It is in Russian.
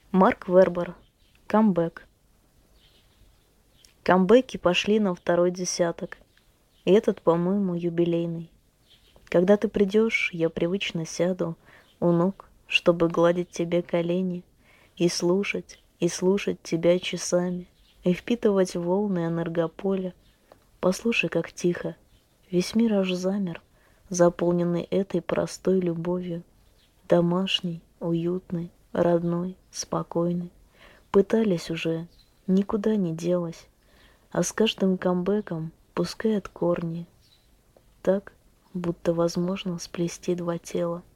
Марк Вербер. Камбэк. Камбэки пошли на второй десяток. И этот, по-моему, юбилейный. Когда ты придешь, я привычно сяду у ног, чтобы гладить тебе колени и слушать тебя часами, и впитывать волны энергополя. Послушай, как тихо. Весь мир аж замер, заполненный этой простой любовью. Домашней, уютной, родной, спокойной. Пытались уже, никуда не делась, а с каждым камбэком пускает корни. Так, будто возможно сплести два тела.